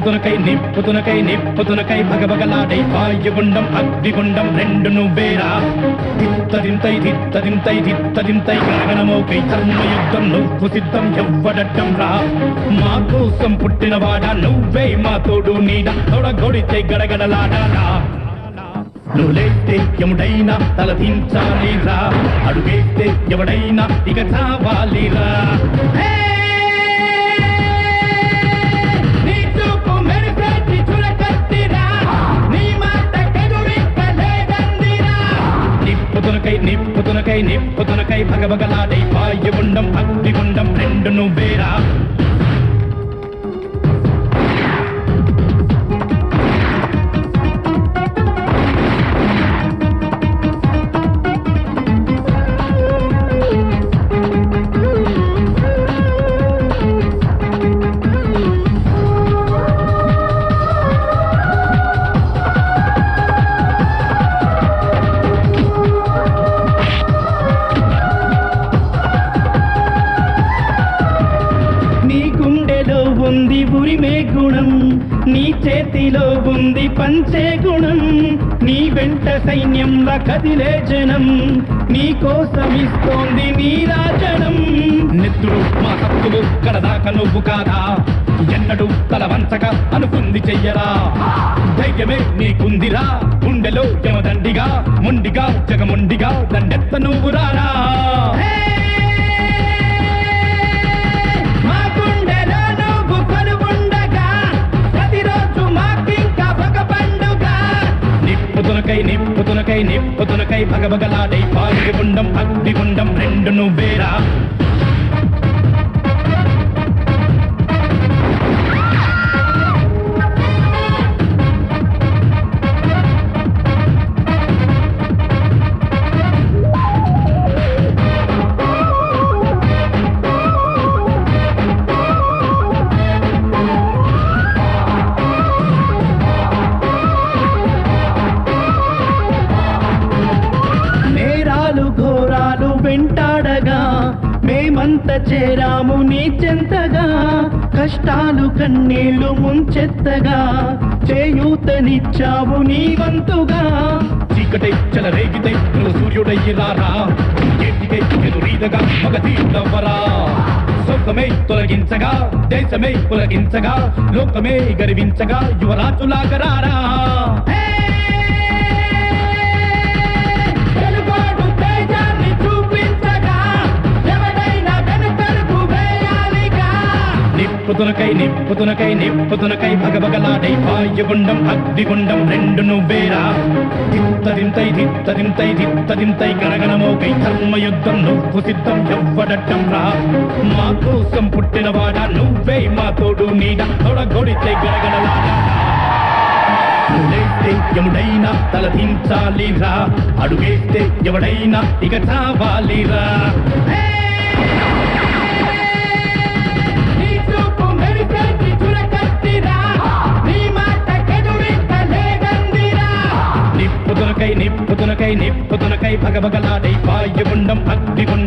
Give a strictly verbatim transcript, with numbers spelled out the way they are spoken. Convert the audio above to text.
నిప్పుతునకై నిప్పుతునకై నిప్పుతునకై భగభగలాడై వాయుగుండం అగ్నిగుండం రెండు నువ్వేరా దిత్తదింతై దిత్తదింతై దిత్తదింతై గణగణమోకై ధర్మయుద్ధం నువ్వు సిద్ధం ఎవ్వడట్టం రా మా కోసం పుట్టినవాడా నువ్వే మా తోడు నీడ తొడగొడితే గడగడలాడాలా నువ్వు లేస్తే ఎముడైనా తలదించాలిరా అడుగేస్తే ఎవడైనా ఇక చావాలిరా నిప్పుతునకై నిప్పుతునకై నిప్పుతునకై భగభగలాడై వాయుగుండం అగ్నిగుండం రెండు నువ్వేరా ఉంది ఉరిమే గుణం నీ చేతిలో ఉంది పంచే గుణం నీ వెంట సైన్యంలా కదిలే జనం నీ కోసం ఇస్తోంది నీ రాజనం నెత్తురు మా హక్కులు కడదాక నువ్వు కాదా ఎన్నడు తల వంచక అనుకుంది చెయ్యరా ధైర్యమే నీకుందిరా గుండెలో యమదండిగా మొండిగా జగమొండిగా దండెత్త నువ్వు రారా నిప్పుతునకై నిప్పుతునకై నిప్పుతునకై భగభగలాడై వాయుగుండం అగ్నిగుండం రెండు నువ్వేరా ఘోరాలు వెంటాడగా మేమంత చేరాము నీ చెంతగా కష్టాలు కన్నీళ్లు ముంచెత్తగా చేయూతనిచ్చావు నీ వంతుగా చీకటై చెలరేగితే నువ్వు సూర్యుడయ్యి రారా చేతికై ఎదురీదగా మగ తీర్దవ్వరా సొక్కమే తొలగించగా దేశమే పులగించగా లోకమే గర్వించగా యువరాజులాగరారా నిప్పుతునకై నిప్పుతునకై నిప్పుతునకై భగభగలాడై వాయుగుండం అగ్నిగుండం రెండు నువ్వేరా దిత్తదింతై దిత్తదింతై దిత్తదింతై గణగణమోకై ధర్మయుద్ధం నువ్వు సిద్ధం ఎవ్వడట్టం రా మా కోసం పుట్టినవాడా నువ్వే మా తోడు నీడ తొడగొడితే గడగడలాడా లేస్తే ఎముడైనా తలదించాలిరా అడుగేస్తే ఎవడైనా ఇక చావాలిరా నిప్పుతునకై నిప్పుతునకై నిప్పుతునకై భగభగలాడై వాయుగుండం అగ్నిగుండం